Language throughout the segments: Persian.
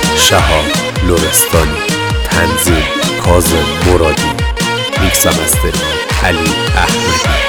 شهاب لرستانی، تنظیم کاظم مرادی، میکس و مسترینگ علی احمدی.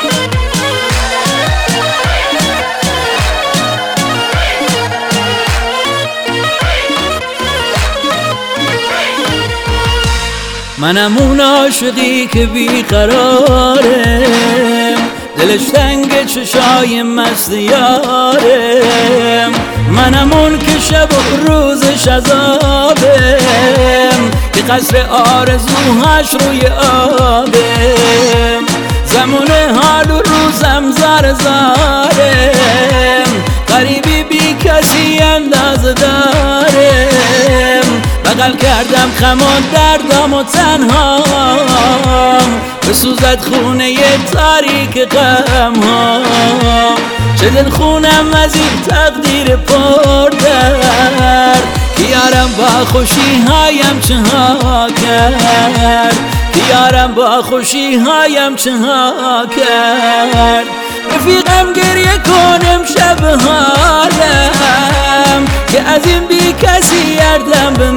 منم اون عاشقی که بیقراره، دلش تنگ چشای مست یارم. منم اون که شب و روزش عذابم، که قصر آرزوهاش روی آبم. زمان حال و روزم زار زارم، غریبی بی کسی انداز دارم. بغل کردم خم و دردم و تنهام، بسوزد خونه تاریک غمهام. چه دل خونم از این تقدیر پردر، که یارم با خوشی هایم چه ها کرد، که یارم با خوشی هایم چه ها کرد. رفیقم گریه کنم شب حالم، که از این بی کسی یردم به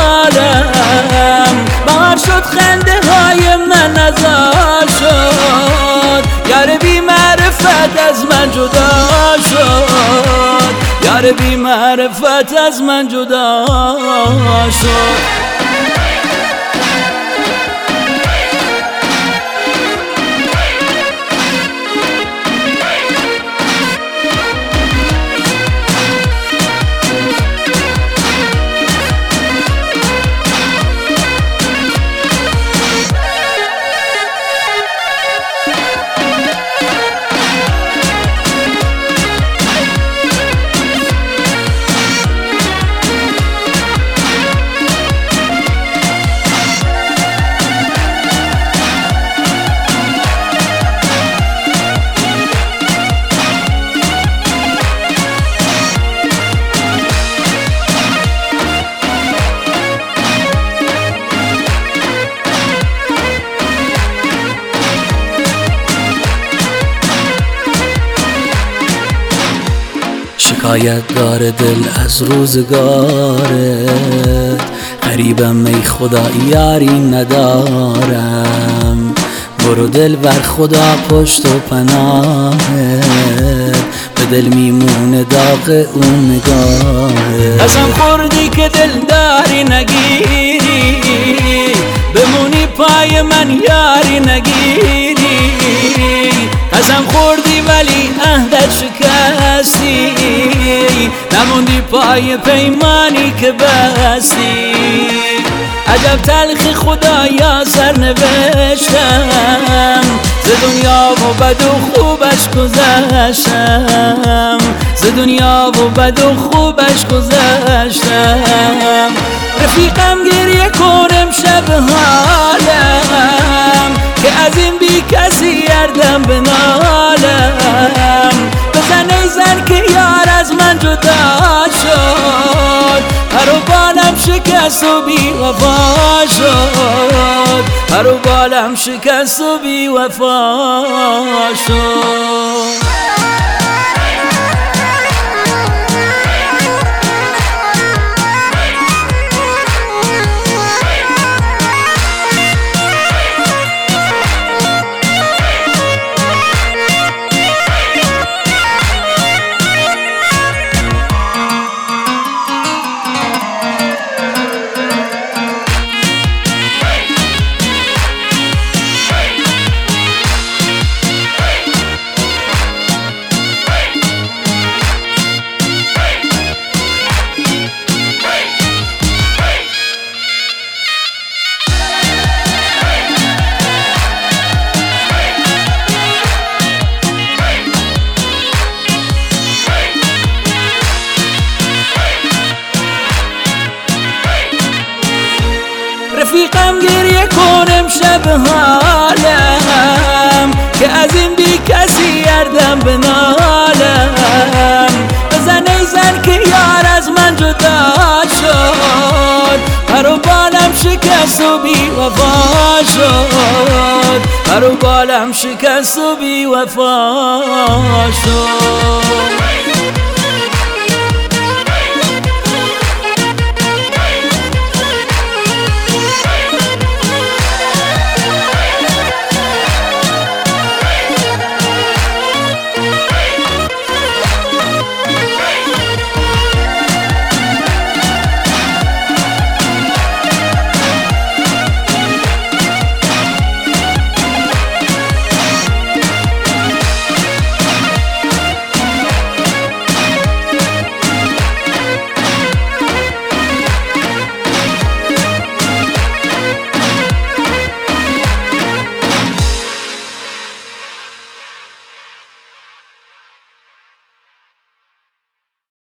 مالم. بهار شد خنده های من نزار شد، یار بی معرفت از من جدا شد، یار بی معرفت از من جدا شد. شکایت داره دل از روزگارت، غریبم ای خدا یاری ندارم. برو دل بر خدا پشت و پناهت، به دل میمونه داغ اون نگاهت. قسم خوردی که دل داری نگیری، بمونی پای من یاری نگیری. قسم خوردی ولی عهدت شکستی، نموندی پای پیمانی که بستی. عجب تلخی خدایا سر نوشتم، ز دنیا و بد و خوبش گذشتم، ز دنیا و بد و خوبش گذشتم. رفیقم گریه کنم شب حالم، که از این بی کسی یردم به نالم. بزن ای زن که یار از من جدا شد، پر و بالم شکست و بی وفا شد، پر و بالم شکست و بی وفا شد. رفیقم گریه کنم شب حالم، که از این بی کسی یردم به نالم. بزن ای زن که یار از من جدا شد، پر و بالم شکست و بی وفا شد، پر و بالم شکست و بی وفا شد.